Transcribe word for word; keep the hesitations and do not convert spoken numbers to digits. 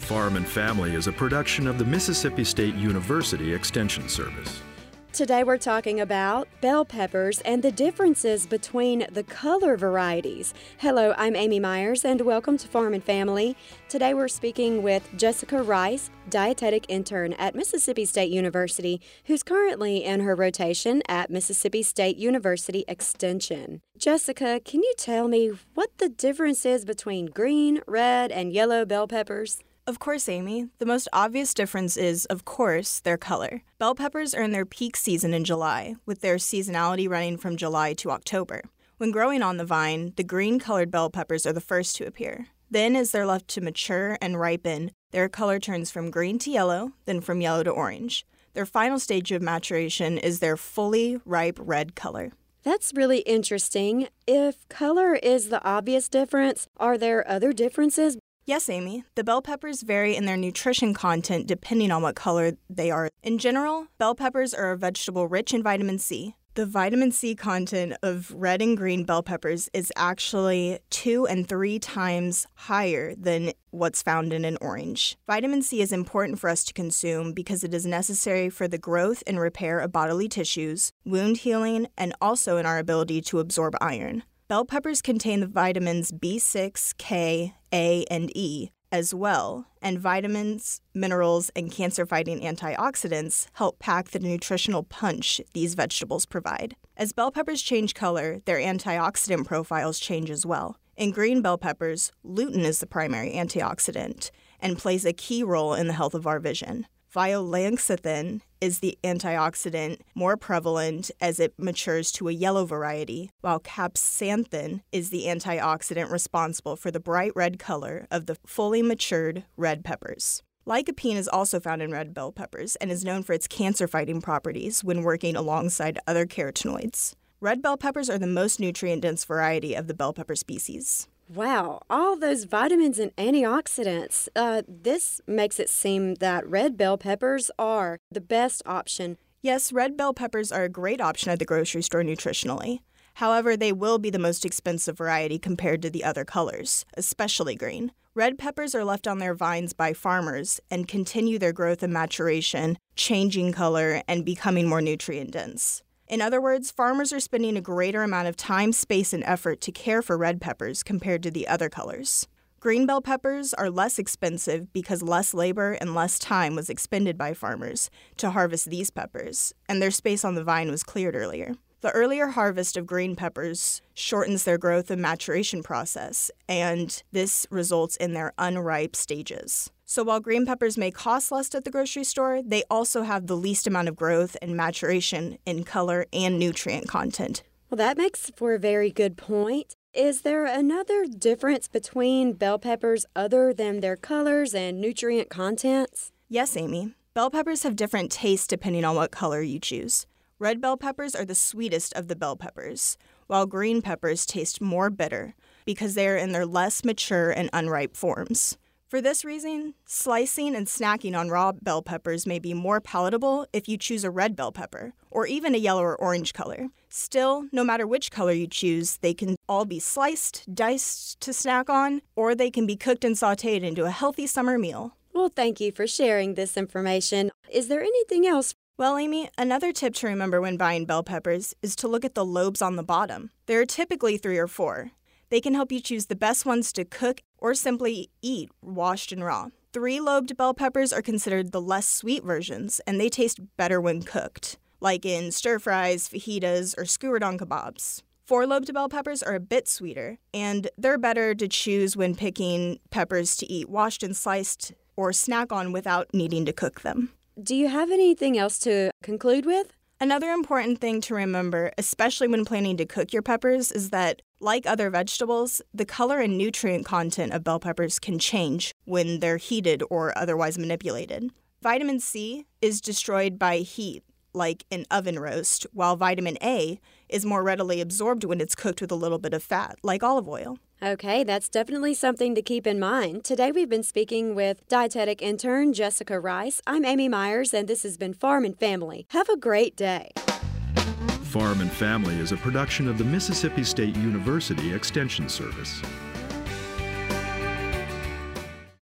Farm and Family is a production of the Mississippi State University Extension Service. Today we're talking about bell peppers and the differences between the color varieties. Hello, I'm Amy Myers and welcome to Farm and Family. Today we're speaking with Jessica Rice, dietetic intern at Mississippi State University, who's currently in her rotation at Mississippi State University Extension. Jessica, can you tell me what the difference is between green, red, and yellow bell peppers? Of course, Amy. The most obvious difference is, of course, their color. Bell peppers are in their peak season in July, with their seasonality running from July to October. When growing on the vine, the green-colored bell peppers are the first to appear. Then, as they're left to mature and ripen, their color turns from green to yellow, then from yellow to orange. Their final stage of maturation is their fully ripe red color. That's really interesting. If color is the obvious difference, are there other differences? Yes, Amy. The bell peppers vary in their nutrition content depending on what color they are. In general, bell peppers are a vegetable rich in vitamin C. The vitamin C content of red and green bell peppers is actually two and three times higher than what's found in an orange. Vitamin C is important for us to consume because it is necessary for the growth and repair of bodily tissues, wound healing, and also in our ability to absorb iron. Bell peppers contain the vitamins B six, K, A, and E as well, and vitamins, minerals, and cancer-fighting antioxidants help pack the nutritional punch these vegetables provide. As bell peppers change color, their antioxidant profiles change as well. In green bell peppers, lutein is the primary antioxidant and plays a key role in the health of our vision. Violaxanthin is the antioxidant more prevalent as it matures to a yellow variety, while capsaicin is the antioxidant responsible for the bright red color of the fully matured red peppers. Lycopene is also found in red bell peppers and is known for its cancer-fighting properties when working alongside other carotenoids. Red bell peppers are the most nutrient-dense variety of the bell pepper species. Wow, all those vitamins and antioxidants. Uh, this makes it seem that red bell peppers are the best option. Yes, red bell peppers are a great option at the grocery store nutritionally. However, they will be the most expensive variety compared to the other colors, especially green. Red peppers are left on their vines by farmers and continue their growth and maturation, changing color and becoming more nutrient-dense. In other words, farmers are spending a greater amount of time, space, and effort to care for red peppers compared to the other colors. Green bell peppers are less expensive because less labor and less time was expended by farmers to harvest these peppers, and their space on the vine was cleared earlier. The earlier harvest of green peppers shortens their growth and maturation process, and this results in their unripe stages. So while green peppers may cost less at the grocery store, they also have the least amount of growth and maturation in color and nutrient content. Well, that makes for a very good point. Is there another difference between bell peppers other than their colors and nutrient contents? Yes, Amy. Bell peppers have different tastes depending on what color you choose. Red bell peppers are the sweetest of the bell peppers, while green peppers taste more bitter because they are in their less mature and unripe forms. For this reason, slicing and snacking on raw bell peppers may be more palatable if you choose a red bell pepper, or even a yellow or orange color. Still, no matter which color you choose, they can all be sliced, diced to snack on, or they can be cooked and sautéed into a healthy summer meal. Well, thank you for sharing this information. Is there anything else? Well, Amy, another tip to remember when buying bell peppers is to look at the lobes on the bottom. There are typically three or four. They can help you choose the best ones to cook or simply eat washed and raw. Three-lobed bell peppers are considered the less sweet versions, and they taste better when cooked, like in stir-fries, fajitas, or skewered on kebabs. Four-lobed bell peppers are a bit sweeter, and they're better to choose when picking peppers to eat washed and sliced or snack on without needing to cook them. Do you have anything else to conclude with? Another important thing to remember, especially when planning to cook your peppers, is that, like other vegetables, the color and nutrient content of bell peppers can change when they're heated or otherwise manipulated. Vitamin C is destroyed by heat, like an oven roast, while vitamin A is more readily absorbed when it's cooked with a little bit of fat, like olive oil. Okay, that's definitely something to keep in mind. Today we've been speaking with dietetic intern Jessica Rice. I'm Amy Myers, and this has been Farm and Family. Have a great day. Farm and Family is a production of the Mississippi State University Extension Service.